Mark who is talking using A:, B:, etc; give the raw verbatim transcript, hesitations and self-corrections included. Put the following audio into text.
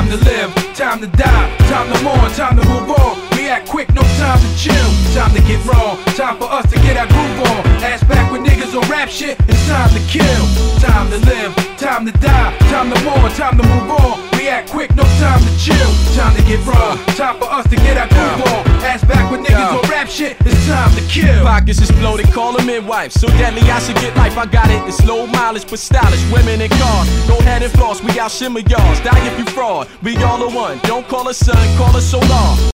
A: Time to live, time to die, time to mourn, time to move on. We act quick, no time to chill. Time to get wrong, time for us to get our groove on. Ass back with niggas on rap shit, it's time to kill. Time to live, time to die, time to mourn, time to move on. We act quick, no time to chill. Time to get wrong, time for us to get our groove on. Ass back with niggas on rap shit, it's time to kill.
B: Pockets exploded, call them midwives. So deadly, I should get life, I got it. It's low mileage, but stylish. Women in cars, go ahead and floss. We out shimmer y'all. Die if you fraud, we all are one. Don't call us son, call us solar.